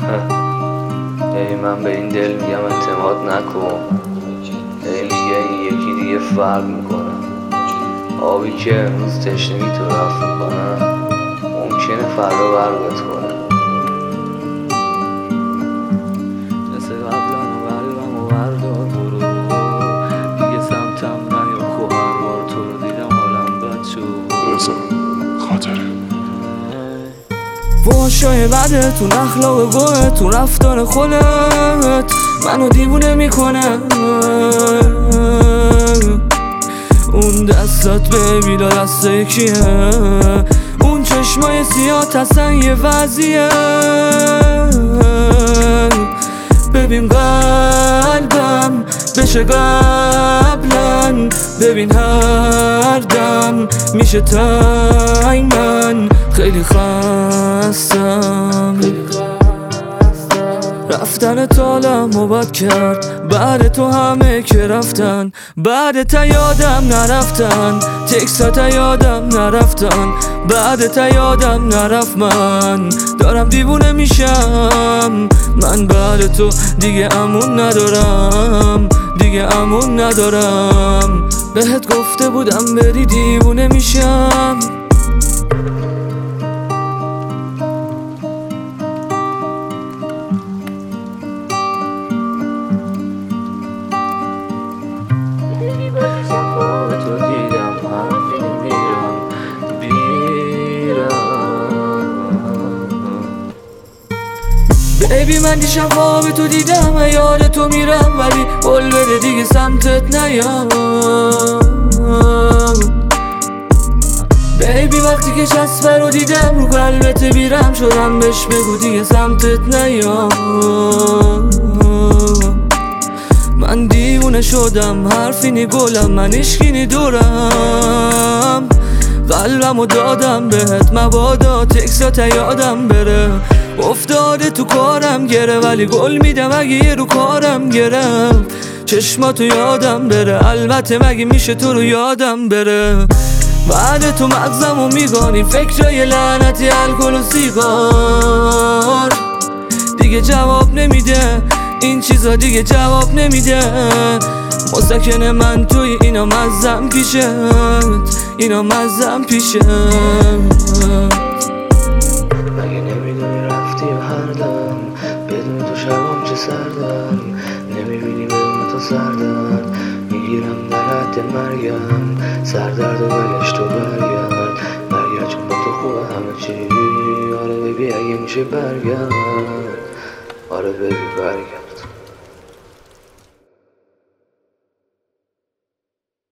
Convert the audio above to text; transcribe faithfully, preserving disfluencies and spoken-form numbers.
ای من به این دل میگم اعتماد نکن، ای میگه این یکی دیگه فرق میکنه. آبی که امروز تشنگی تو رفت میکنه ممکنه فردا برگت کنه. مثل قبلم و قلبم و بردار برو دیگه سمتم نیا خب هر بار تو رو دیدم حالم بد شد. رضا خاطره فحشای بدتون، اخلاق گوهتون، رفتار خودت منو دیوونه میکنه. اون دستات ببیلا دست کیه؟ اون چشمای سیاه اصلا یه وضعیه. ببین قلبم بشه قبلن، ببین هر دم میشه تنگ. من خیلی خستم، رفتن تالم و بد کرد. بعد تو همه که رفتن، بعد تا یادم نرفتن، تکسات یادم نرفتن، بعد تا یادم نرفت. من دارم دیوونه میشم، من بعد تو دیگه امون ندارم، دیگه امون ندارم. بهت گفته بودم بری دیوونه میشم. بیبی من دیشب خواب تو دیدم و یاد تو میرم، ولی قول بده دیگه سمتت نیام. بیبی وقتی که جسبه رو دیدم رو قلبت بیرم شدم، بهش بگو دیگه سمتت نیام. من دیوونه شدم، حرفی نی گلم، من اشکی دورم. قلبمو دادم بهت مبادا تکسات یادم بره. افتاده تو کارم گره، ولی گل میدم اگه یه رو کارم گرم. چشماتو یادم بره، البته مگه میشه تو رو یادم بره. بعد تو مغزمو میگانی فکرای لعنتی الکل و سیگار. دیگه جواب نمیده این چیزا، دیگه جواب نمیده. مسکن من توی اینا مزم پیشت، اینا مزم پیشت. مگه نمیدونی رفتی و هر دم بدون تو شبام چه سردم. نمیبینی بدون تو سردم میگیرم در حد مرگم. سردرد و بلش تو برگرد، برگرد چون با تو خوبه همه چی. آره ببی اگه میشه برگرد، آره ببی برگرد.